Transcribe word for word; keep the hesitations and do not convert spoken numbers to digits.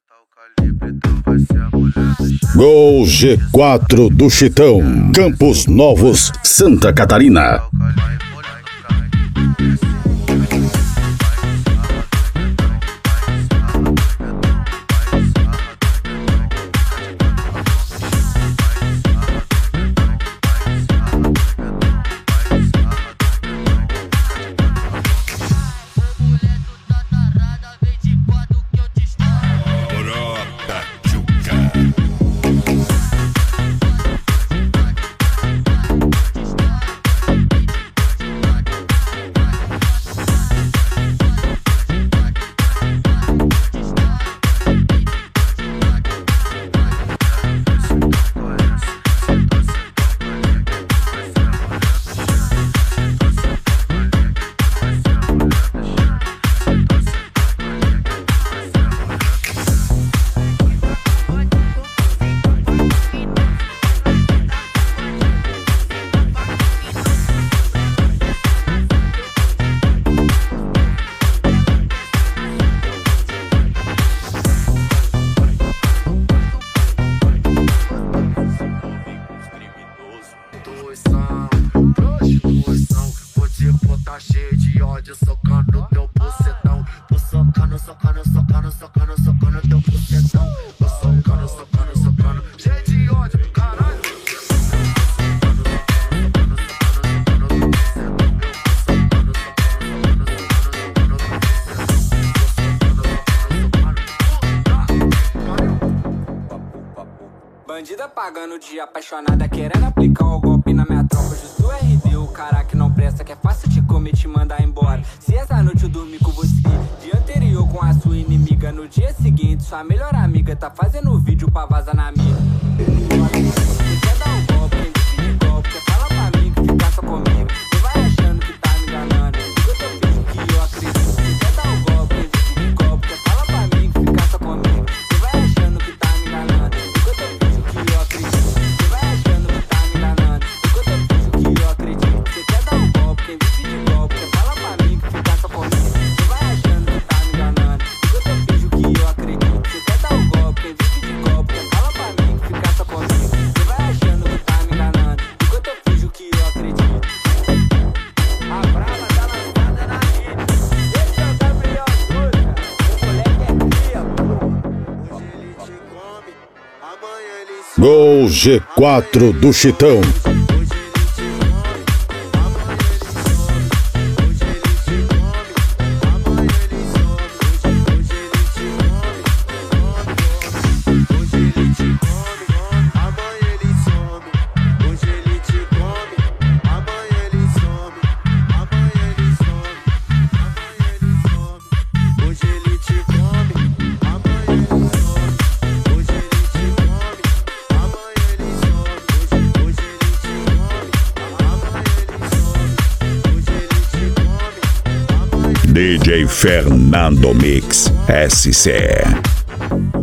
Gol G quatro do Chitão, Campos Novos, Santa Catarina. Prostituição, vou te botar cheio de ódio, socando teu bucetão. Tô socando, socando, socando, socando, socando teu bucetão. Tô socando, socando, socando, cheio de ódio, caralho. Bandida pagando de apaixonada, querendo aplicar o golpe na minha tropa. Justo R D, o cara que não presta, que é fácil te comer, te mandar embora. Se essa noite eu dormir com você, dia anterior com a sua inimiga, no dia seguinte sua melhor amiga tá fazendo vídeo pra vazar na minha. Você quer dar um golpe, quem decide golpe, quer falar pra mim que fica só comigo. Você vai achando que tá me enganando, diga teu vídeo que eu acredito. Você quer dar um golpe, quem decide golpe, quer falar pra mim que fica só comigo. Você vai achando que tá me enganando, diga teu vídeo que eu acredito. Você vai achando que tá me enganando, diga teu vídeo que eu acredito. Você quer dar um golpe, quem decide golpe, quer falar pra mim que fica só comigo. Você vai achando que tá me enganando, diga teu vídeo que eu acredito. Você quer dar um golpe, quem decide golpe, quer falar pra mim que fica só comigo. Você vai achando que tá me enganando, diga teu vídeo que eu acredito. A brava tá lançada na rede. Esse é o Gabriel Souza, o moleque é cria, pô. Hoje ele te come, amanhã ele se Gol G quatro do Chitão. Hoje ele te come, amanhã ele some. Hoje ele te come, amanhã ele some. Hoje ele te come, hoje ele te come, amanhã ele some. Hoje ele te come, amanhã ele some. Amanhã ele some, amanhã ele some. Hoje ele te come, amanhã ele some. Hoje ele te come, amanhã ele some. Hoje ele te come, amanhã ele some. Hoje ele te come, amanhã. D J Fernando Mix S C.